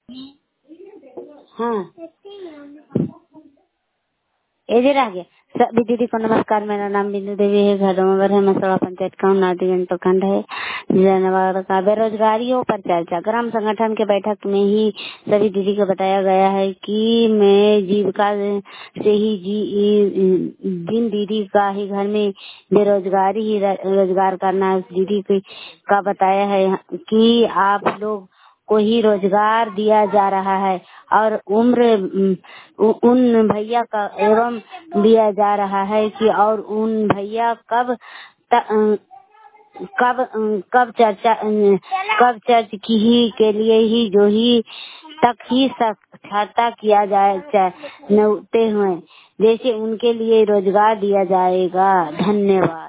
हाँ इधर आ गया। सभी दीदी को नमस्कार। मेरा नाम बिंदु देवी है। घर नंबर है मसड़ा पंचायत का नाटीगंज प्रखंड है। जनवर का बेरोजगारियों पर चर्चा। ग्राम संगठन के बैठक में ही सभी दीदी को बताया गया है कि मैं जीविका से ही जिन दीदी का ही घर में बेरोजगारी ही रोजगार करना है, उस दीदी का बताया है कि आप लोग को ही रोजगार दिया जा रहा है और उन भैया का एवं दिया जा रहा है कि और उन भैया कब चर्च की ही के लिए ही जो ही तक ही साक्षरता किया जाए नौते हुए जैसे उनके लिए रोजगार दिया जाएगा। धन्यवाद।